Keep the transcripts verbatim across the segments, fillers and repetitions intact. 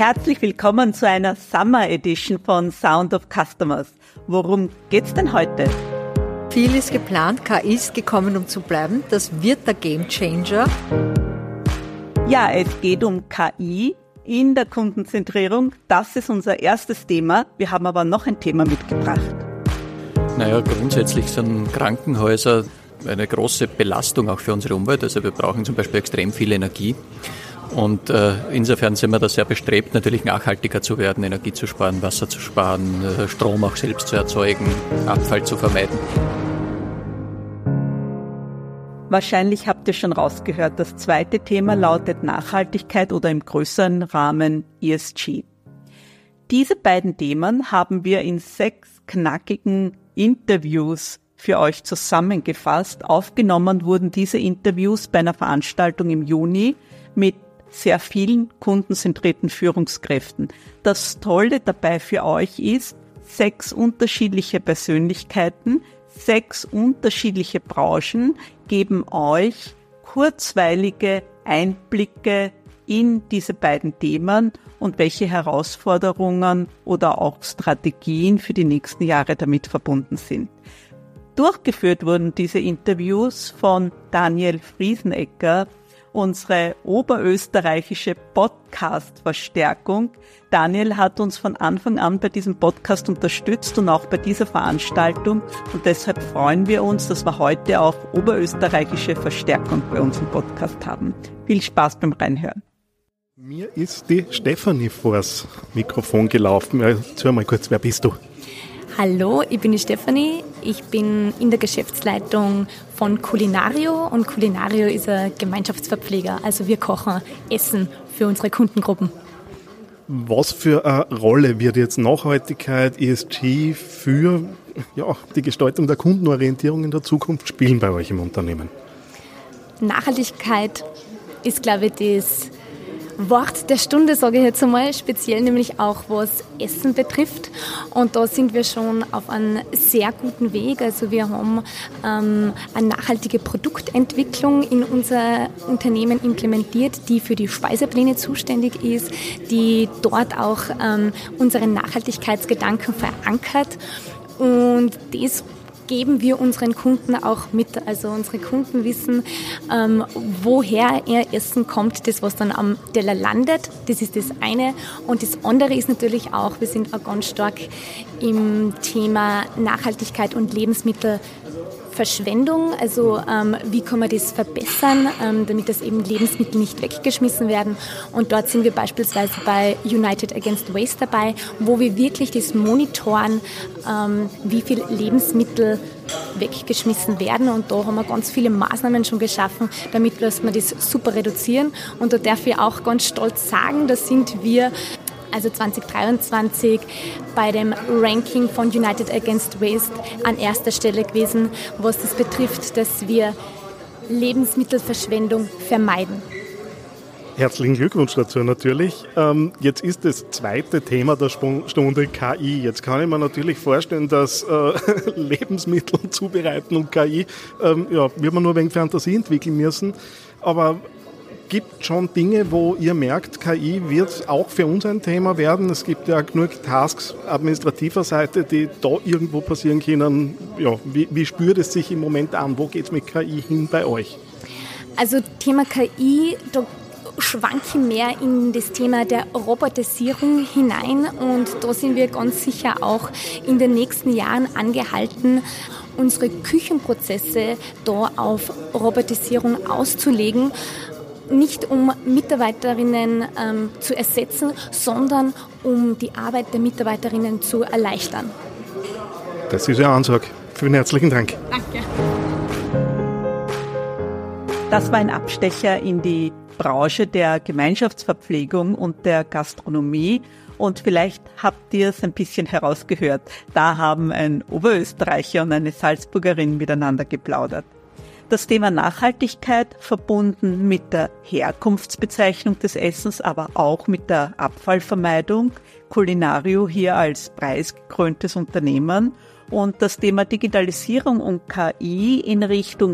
Herzlich willkommen zu einer Summer Edition von Sound of Customers. Worum geht's denn heute? Viel ist geplant, K I ist gekommen, um zu bleiben. Das wird der Gamechanger. Ja, es geht um K I in der Kundenzentrierung. Das ist unser erstes Thema. Wir haben aber noch ein Thema mitgebracht. Naja, grundsätzlich sind Krankenhäuser eine große Belastung auch für unsere Umwelt. Also wir brauchen zum Beispiel extrem viel Energie. Und äh, insofern sind wir da sehr bestrebt, natürlich nachhaltiger zu werden, Energie zu sparen, Wasser zu sparen, äh, Strom auch selbst zu erzeugen, Abfall zu vermeiden. Wahrscheinlich habt ihr schon rausgehört, das zweite Thema lautet Nachhaltigkeit oder im größeren Rahmen E S G. Diese beiden Themen haben wir in sechs knackigen Interviews für euch zusammengefasst. Aufgenommen wurden diese Interviews bei einer Veranstaltung im Juni mit sehr vielen kundenzentrierten Führungskräften. Das Tolle dabei für euch ist, sechs unterschiedliche Persönlichkeiten, sechs unterschiedliche Branchen geben euch kurzweilige Einblicke in diese beiden Themen und welche Herausforderungen oder auch Strategien für die nächsten Jahre damit verbunden sind. Durchgeführt wurden diese Interviews von Daniel Friesenecker, unsere oberösterreichische Podcast-Verstärkung. Daniel hat uns von Anfang an bei diesem Podcast unterstützt und auch bei dieser Veranstaltung. Und deshalb freuen wir uns, dass wir heute auch oberösterreichische Verstärkung bei uns im Podcast haben. Viel Spaß beim Reinhören. Mir ist die Stefanie vors Mikrofon gelaufen. Erzähl mal kurz, wer bist du? Hallo, ich bin die Stefanie. Ich bin in der Geschäftsleitung von Culinario und Culinario ist ein Gemeinschaftsverpfleger. Also wir kochen Essen für unsere Kundengruppen. Was für eine Rolle wird jetzt Nachhaltigkeit, E S G für ja, die Gestaltung der Kundenorientierung in der Zukunft spielen bei euch im Unternehmen? Nachhaltigkeit ist, glaube ich, das Wort der Stunde, sage ich jetzt einmal, speziell nämlich auch was Essen betrifft. Und da sind wir schon auf einem sehr guten Weg. Also wir haben ähm, eine nachhaltige Produktentwicklung in unser Unternehmen implementiert, die für die Speisepläne zuständig ist, die dort auch ähm, unsere Nachhaltigkeitsgedanken verankert. Und das geben wir unseren Kunden auch mit. Also unsere Kunden wissen, ähm, woher ihr Essen kommt, das, was dann am Teller landet. Das ist das eine. Und das andere ist natürlich auch, wir sind auch ganz stark im Thema Nachhaltigkeit und Lebensmittelverschwendung. Also ähm, wie kann man das verbessern, ähm, damit das eben Lebensmittel nicht weggeschmissen werden. Und dort sind wir beispielsweise bei United Against Waste dabei, wo wir wirklich das monitoren, ähm, wie viel Lebensmittel weggeschmissen werden. Und da haben wir ganz viele Maßnahmen schon geschaffen, damit wir das super reduzieren. Und da darf ich auch ganz stolz sagen, da sind wir also zwanzig dreiundzwanzig bei dem Ranking von United Against Waste an erster Stelle gewesen, was das betrifft, dass wir Lebensmittelverschwendung vermeiden. Herzlichen Glückwunsch dazu natürlich. Ähm, jetzt ist das zweite Thema der Stunde K I. Jetzt kann ich mir natürlich vorstellen, dass äh, Lebensmittel zubereiten und K I, ähm, ja, wird man nur wegen Fantasie entwickeln müssen. Aber gibt schon Dinge, wo ihr merkt, K I wird auch für uns ein Thema werden. Es gibt ja genug Tasks administrativer Seite, die da irgendwo passieren können. Ja, wie, wie spürt es sich im Moment an? Wo geht es mit K I hin bei euch? Also Thema K I, da schwanke mehr in das Thema der Robotisierung hinein und da sind wir ganz sicher auch in den nächsten Jahren angehalten, unsere Küchenprozesse da auf Robotisierung auszulegen. Nicht um Mitarbeiterinnen ähm, zu ersetzen, sondern um die Arbeit der Mitarbeiterinnen zu erleichtern. Das ist eine Ansage. Vielen herzlichen Dank. Danke. Das war ein Abstecher in die Branche der Gemeinschaftsverpflegung und der Gastronomie. Und vielleicht habt ihr es ein bisschen herausgehört. Da haben ein Oberösterreicher und eine Salzburgerin miteinander geplaudert. Das Thema Nachhaltigkeit verbunden mit der Herkunftsbezeichnung des Essens, aber auch mit der Abfallvermeidung. Culinario hier als preisgekröntes Unternehmen. Und das Thema Digitalisierung und K I in Richtung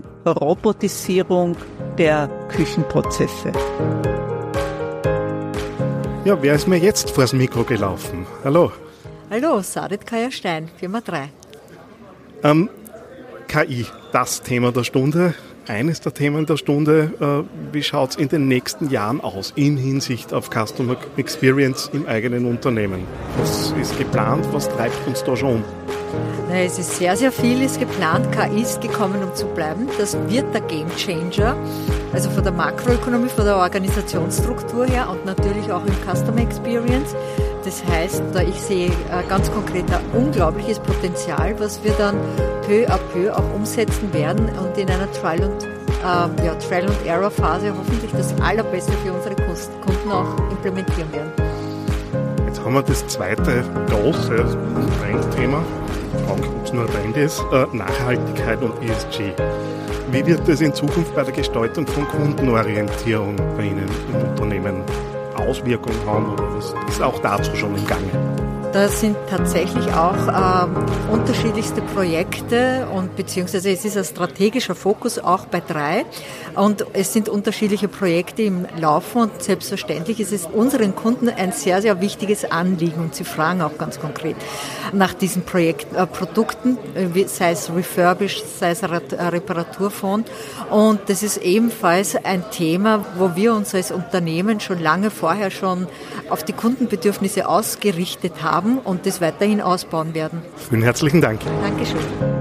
Robotisierung der Küchenprozesse. Ja, wer ist mir jetzt vors Mikro gelaufen? Hallo. Hallo, Sadet Kaya Stein, Firma drei. Ähm, K I, das Thema der Stunde, eines der Themen der Stunde. Äh, wie schaut es in den nächsten Jahren aus in Hinsicht auf Customer Experience im eigenen Unternehmen? Was ist geplant? Was treibt uns da schon um? Na, es ist sehr, sehr viel ist geplant. K I ist gekommen, um zu bleiben. Das wird der Game Changer. Also von der Makroökonomie, von der Organisationsstruktur her und natürlich auch im Customer Experience. Das heißt, da ich sehe ganz konkret ein unglaubliches Potenzial, was wir dann peu à peu auch umsetzen werden und in einer Trial- und, äh, ja, Trial- und Error-Phase hoffentlich das Allerbeste für unsere Kunden auch implementieren werden. Jetzt haben wir das zweite große Trendthema, ob es nur ein Trend ist, äh, Nachhaltigkeit und E S G. Wie wird das in Zukunft bei der Gestaltung von Kundenorientierung bei Ihnen im Unternehmen Auswirkungen haben oder was ist auch dazu schon im Gange? Da sind tatsächlich auch ähm, unterschiedlichste Projekte und beziehungsweise es ist ein strategischer Fokus auch bei drei und es sind unterschiedliche Projekte im Laufen und selbstverständlich ist es unseren Kunden ein sehr, sehr wichtiges Anliegen und sie fragen auch ganz konkret nach diesen Projekt, äh, Produkten, äh, sei es refurbished, sei es ein Reparaturfonds und das ist ebenfalls ein Thema, wo wir uns als Unternehmen schon lange vorher schon auf die Kundenbedürfnisse ausgerichtet haben und das weiterhin ausbauen werden. Vielen herzlichen Dank. Dankeschön.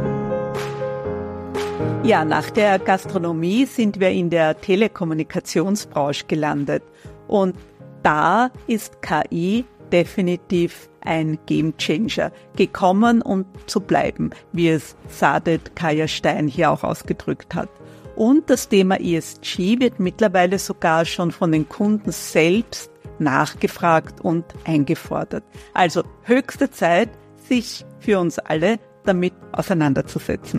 Ja, nach der Gastronomie sind wir in der Telekommunikationsbranche gelandet und da ist K I definitiv ein Gamechanger, gekommen, um zu bleiben, wie es Sadet Kaya Stein hier auch ausgedrückt hat. Und das Thema E S G wird mittlerweile sogar schon von den Kunden selbst nachgefragt und eingefordert. Also höchste Zeit, sich für uns alle damit auseinanderzusetzen.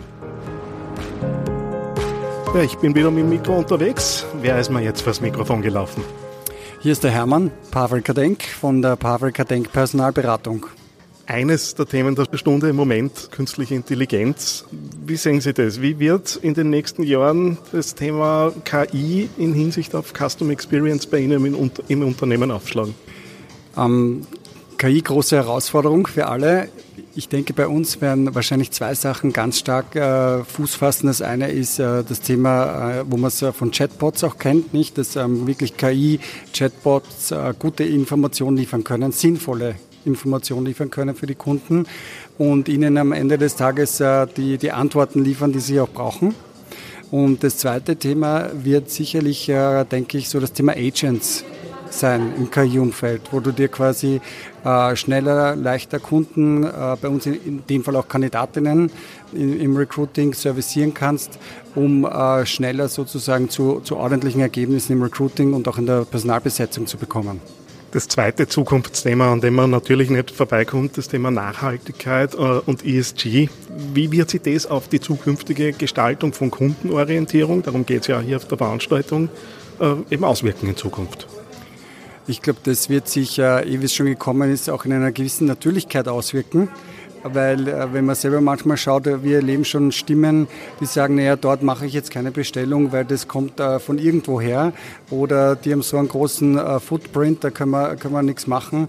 Ja, ich bin wieder mit dem Mikro unterwegs. Wer ist mir jetzt vors Mikrofon gelaufen? Hier ist der Hermann Pavel-Kadenk von der Pavel-Kadenk Personalberatung. Eines der Themen der Stunde im Moment, künstliche Intelligenz. Wie sehen Sie das? Wie wird in den nächsten Jahren das Thema K I in Hinsicht auf Customer Experience bei Ihnen im, im Unternehmen aufschlagen? Ähm, K I, große Herausforderung für alle. Ich denke, bei uns werden wahrscheinlich zwei Sachen ganz stark äh, Fuß fassen. Das eine ist äh, das Thema, äh, wo man es äh, von Chatbots auch kennt, nicht, dass ähm, wirklich K I-Chatbots äh, gute Informationen liefern können, sinnvolle Informationen liefern können für die Kunden und ihnen am Ende des Tages äh, die, die Antworten liefern, die sie auch brauchen. Und das zweite Thema wird sicherlich, äh, denke ich, so das Thema Agents sein im K I-Umfeld, wo du dir quasi äh, schneller, leichter Kunden, äh, bei uns in, in dem Fall auch Kandidatinnen in, im Recruiting servicieren kannst, um äh, schneller sozusagen zu, zu ordentlichen Ergebnissen im Recruiting und auch in der Personalbesetzung zu bekommen. Das zweite Zukunftsthema, an dem man natürlich nicht vorbeikommt, das Thema Nachhaltigkeit und E S G. Wie wird sich das auf die zukünftige Gestaltung von Kundenorientierung, darum geht es ja hier auf der Veranstaltung, eben auswirken in Zukunft? Ich glaube, das wird sich, eh wie es schon gekommen ist, auch in einer gewissen Natürlichkeit auswirken. Weil wenn man selber manchmal schaut, wir erleben schon Stimmen, die sagen, naja, dort mache ich jetzt keine Bestellung, weil das kommt äh, von irgendwo her. Oder die haben so einen großen äh, Footprint, da können wir, können wir nichts machen.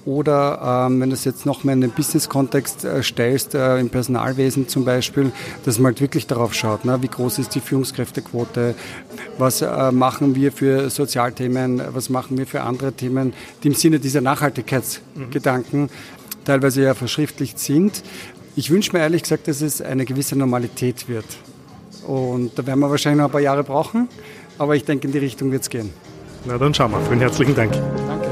Oder ähm, wenn du es jetzt noch mal in den Business-Kontext äh, stellst, äh, im Personalwesen zum Beispiel, dass man halt wirklich darauf schaut, ne? Wie groß ist die Führungskräftequote, was äh, machen wir für Sozialthemen, was machen wir für andere Themen, die im Sinne dieser Nachhaltigkeitsgedanken teilweise ja verschriftlicht sind. Ich wünsche mir ehrlich gesagt, dass es eine gewisse Normalität wird. Und da werden wir wahrscheinlich noch ein paar Jahre brauchen, aber ich denke, in die Richtung wird es gehen. Na dann schauen wir. Vielen herzlichen Dank. Danke.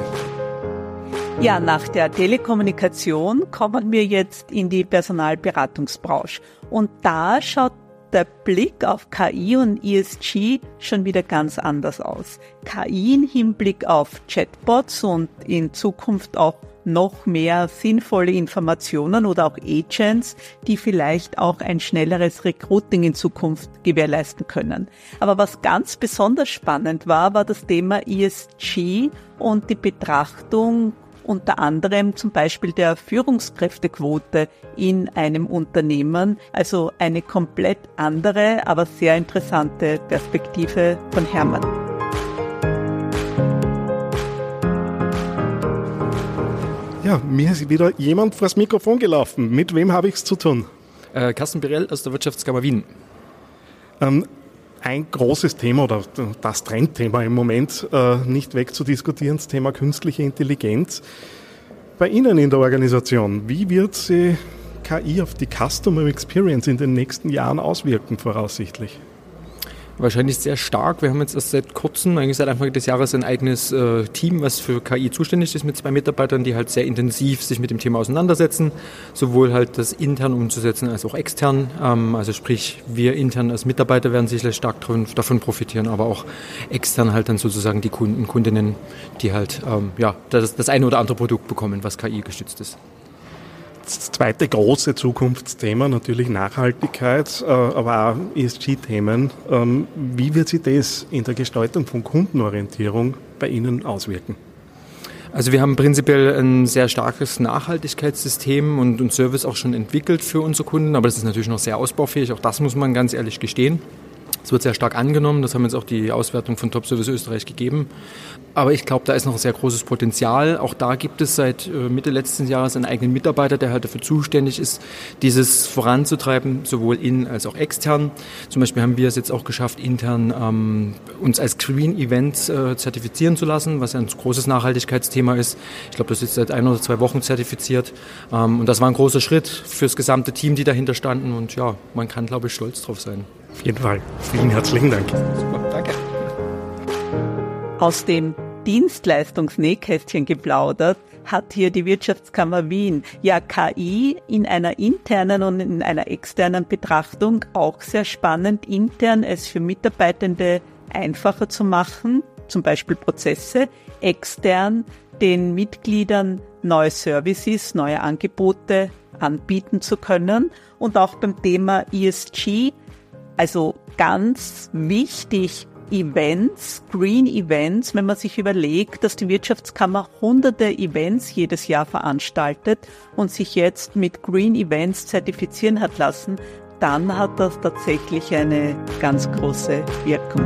Ja, nach der Telekommunikation kommen wir jetzt in die Personalberatungsbranche. Und da schaut der Blick auf K I und E S G schon wieder ganz anders aus. K I im Hinblick auf Chatbots und in Zukunft auch noch mehr sinnvolle Informationen oder auch Agents, die vielleicht auch ein schnelleres Recruiting in Zukunft gewährleisten können. Aber was ganz besonders spannend war, war das Thema E S G und die Betrachtung unter anderem zum Beispiel der Führungskräftequote in einem Unternehmen. Also eine komplett andere, aber sehr interessante Perspektive von Hermann. Ja, mir ist wieder jemand vors Mikrofon gelaufen. Mit wem habe ich es zu tun? Äh, Carsten Birell aus der Wirtschaftskammer Wien. Ähm, ein großes Thema oder das Trendthema im Moment, äh, nicht wegzudiskutieren, das Thema künstliche Intelligenz. Bei Ihnen in der Organisation, wie wird sich K I auf die Customer Experience in den nächsten Jahren auswirken, voraussichtlich? Wahrscheinlich sehr stark. Wir haben jetzt erst seit kurzem, eigentlich seit Anfang des Jahres, ein eigenes äh, Team, was für K I zuständig ist, mit zwei Mitarbeitern, die halt sehr intensiv sich mit dem Thema auseinandersetzen, sowohl halt das intern umzusetzen als auch extern. Ähm, also sprich, wir intern als Mitarbeiter werden sicherlich stark davon, davon profitieren, aber auch extern halt dann sozusagen die Kunden, Kundinnen, die halt ähm, ja das, das eine oder andere Produkt bekommen, was K I gestützt ist. Das zweite große Zukunftsthema, natürlich Nachhaltigkeit, aber auch E S G-Themen. Wie wird sich das in der Gestaltung von Kundenorientierung bei Ihnen auswirken? Also wir haben prinzipiell ein sehr starkes Nachhaltigkeitssystem und, und Service auch schon entwickelt für unsere Kunden, aber das ist natürlich noch sehr ausbaufähig, auch das muss man ganz ehrlich gestehen. Es wird sehr stark angenommen, das haben jetzt auch die Auswertung von Top Service Österreich gegeben. Aber ich glaube, da ist noch sehr großes Potenzial. Auch da gibt es seit Mitte letzten Jahres einen eigenen Mitarbeiter, der halt dafür zuständig ist, dieses voranzutreiben, sowohl in als auch extern. Zum Beispiel haben wir es jetzt auch geschafft, intern ähm, uns als Green Events äh, zertifizieren zu lassen, was ein großes Nachhaltigkeitsthema ist. Ich glaube, das ist seit ein oder zwei Wochen zertifiziert. Ähm, und das war ein großer Schritt fürs gesamte Team, die dahinter standen. Und ja, man kann, glaube ich, stolz drauf sein. Auf jeden Fall. Vielen herzlichen Dank. Super, danke. Aus dem Dienstleistungsnähkästchen geplaudert hat hier die Wirtschaftskammer Wien ja K I in einer internen und in einer externen Betrachtung auch sehr spannend, intern es für Mitarbeitende einfacher zu machen, zum Beispiel Prozesse, extern den Mitgliedern neue Services, neue Angebote anbieten zu können und auch beim Thema E S G. Also ganz wichtig, Events, Green Events, wenn man sich überlegt, dass die Wirtschaftskammer hunderte Events jedes Jahr veranstaltet und sich jetzt mit Green Events zertifizieren hat lassen, dann hat das tatsächlich eine ganz große Wirkung.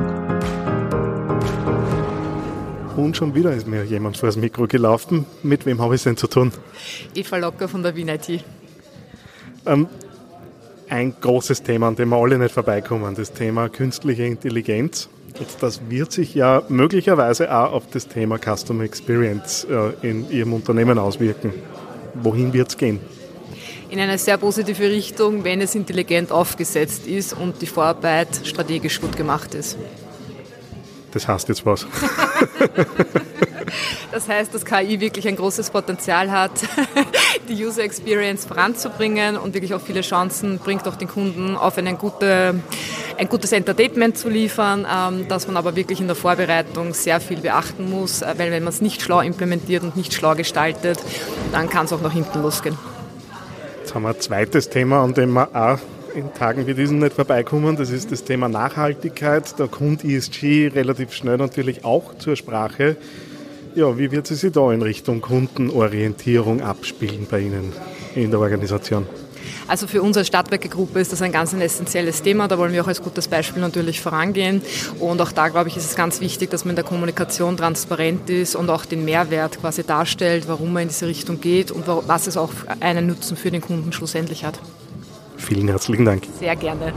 Und schon wieder ist mir jemand vor das Mikro gelaufen. Mit wem habe ich es denn zu tun? Eva Locker von der Wien I T. Ähm, Ein großes Thema, an dem wir alle nicht vorbeikommen, das Thema künstliche Intelligenz. Jetzt, das wird sich ja möglicherweise auch auf das Thema Customer Experience äh, in Ihrem Unternehmen auswirken. Wohin wird es gehen? In eine sehr positive Richtung, wenn es intelligent aufgesetzt ist und die Vorarbeit strategisch gut gemacht ist. Das heißt jetzt was? Das heißt, dass K I wirklich ein großes Potenzial hat, die User Experience voranzubringen und wirklich auch viele Chancen bringt, auch den Kunden auf eine gute, ein gutes Entertainment zu liefern, ähm, dass man aber wirklich in der Vorbereitung sehr viel beachten muss, weil wenn man es nicht schlau implementiert und nicht schlau gestaltet, dann kann es auch nach hinten losgehen. Jetzt haben wir ein zweites Thema, an dem wir auch in Tagen wie diesen nicht vorbeikommen. Das ist das Thema Nachhaltigkeit. Da kommt E S G relativ schnell natürlich auch zur Sprache. Ja, wie wird sie sich da in Richtung Kundenorientierung abspielen bei Ihnen in der Organisation? Also für uns als Stadtwerke-Gruppe ist das ein ganz ein essentielles Thema. Da wollen wir auch als gutes Beispiel natürlich vorangehen. Und auch da, glaube ich, ist es ganz wichtig, dass man in der Kommunikation transparent ist und auch den Mehrwert quasi darstellt, warum man in diese Richtung geht und was es auch einen Nutzen für den Kunden schlussendlich hat. Vielen herzlichen Dank. Sehr gerne.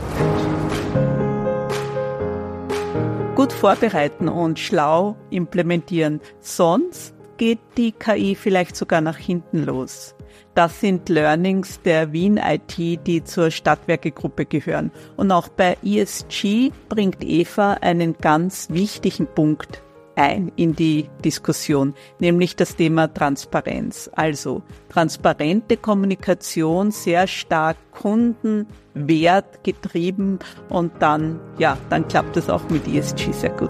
Gut vorbereiten und schlau implementieren. Sonst geht die K I vielleicht sogar nach hinten los. Das sind Learnings der Wien I T, die zur Stadtwerke-Gruppe gehören. Und auch bei E S G bringt Eva einen ganz wichtigen Punkt ein in die Diskussion, nämlich das Thema Transparenz. Also transparente Kommunikation, sehr stark kundenwertgetrieben und dann, ja, dann klappt es auch mit E S G sehr gut.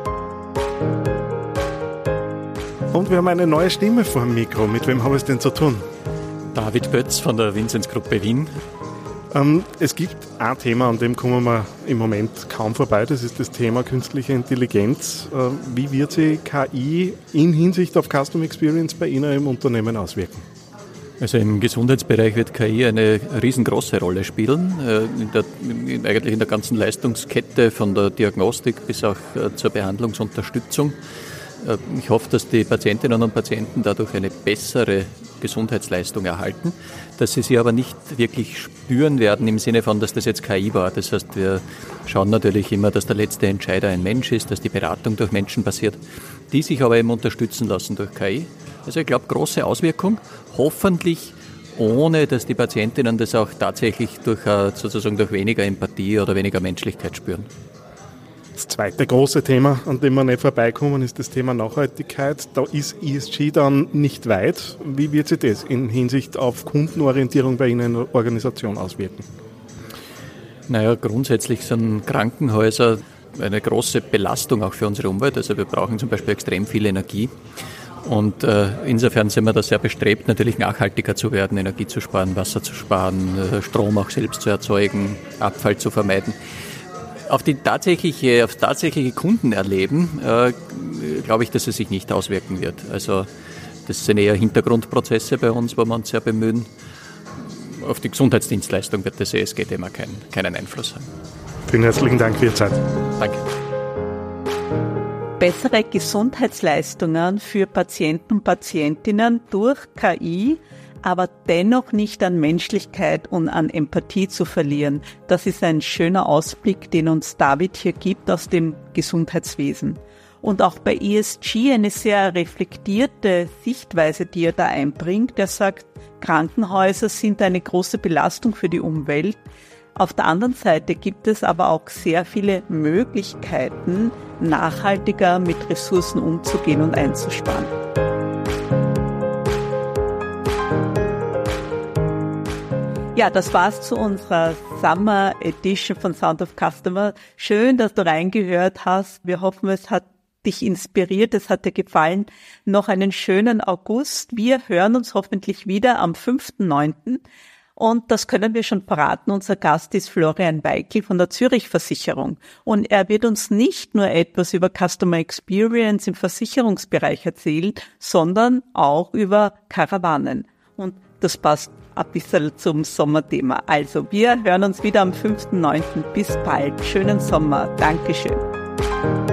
Und wir haben eine neue Stimme vor dem Mikro. Mit wem haben wir es denn zu tun? David Pötz von der Vinzenz-Gruppe Wien. Ähm, es gibt ein Thema, an dem kommen wir im Moment kaum vorbei. Das ist das Thema künstliche Intelligenz. Äh, wie wird sich K I in Hinsicht auf Customer Experience bei Ihnen im Unternehmen auswirken? Also im Gesundheitsbereich wird K I eine riesengroße Rolle spielen, in der, in, eigentlich in der ganzen Leistungskette von der Diagnostik bis auch zur Behandlungsunterstützung. Ich hoffe, dass die Patientinnen und Patienten dadurch eine bessere Gesundheitsleistung erhalten, dass sie sie aber nicht wirklich spüren werden im Sinne von, dass das jetzt K I war. Das heißt, wir schauen natürlich immer, dass der letzte Entscheider ein Mensch ist, dass die Beratung durch Menschen passiert, die sich aber eben unterstützen lassen durch K I. Also ich glaube, große Auswirkung, hoffentlich ohne, dass die Patientinnen das auch tatsächlich durch, sozusagen durch weniger Empathie oder weniger Menschlichkeit spüren. Das zweite große Thema, an dem wir nicht vorbeikommen, ist das Thema Nachhaltigkeit. Da ist E S G dann nicht weit. Wie wird sich das in Hinsicht auf Kundenorientierung bei Ihnen in der Organisation auswirken? Naja, grundsätzlich sind Krankenhäuser eine große Belastung auch für unsere Umwelt. Also wir brauchen zum Beispiel extrem viel Energie. Und äh, insofern sind wir da sehr bestrebt, natürlich nachhaltiger zu werden, Energie zu sparen, Wasser zu sparen, äh, Strom auch selbst zu erzeugen, Abfall zu vermeiden. Auf die tatsächliche, aufs tatsächliche Kundenerleben äh, glaube ich, dass es sich nicht auswirken wird. Also das sind eher Hintergrundprozesse bei uns, wo wir uns sehr bemühen. Auf die Gesundheitsdienstleistung wird das E S G-Thema keinen, keinen Einfluss haben. Vielen herzlichen Dank für Ihre Zeit. Danke. Bessere Gesundheitsleistungen für Patienten und Patientinnen durch K I, aber dennoch nicht an Menschlichkeit und an Empathie zu verlieren. Das ist ein schöner Ausblick, den uns David hier gibt aus dem Gesundheitswesen. Und auch bei E S G eine sehr reflektierte Sichtweise, die er da einbringt. Er sagt, Krankenhäuser sind eine große Belastung für die Umwelt. Auf der anderen Seite gibt es aber auch sehr viele Möglichkeiten, nachhaltiger mit Ressourcen umzugehen und einzusparen. Ja, das war's zu unserer Summer Edition von Sound of Customer. Schön, dass du reingehört hast. Wir hoffen, es hat dich inspiriert, es hat dir gefallen. Noch einen schönen August. Wir hören uns hoffentlich wieder am fünften neunten Und das können wir schon verraten. Unser Gast ist Florian Weickel von der Zürich Versicherung. Und er wird uns nicht nur etwas über Customer Experience im Versicherungsbereich erzählen, sondern auch über Karawanen. Und das passt ein bisschen zum Sommerthema. Also, wir hören uns wieder am fünften neunten Bis bald. Schönen Sommer. Dankeschön.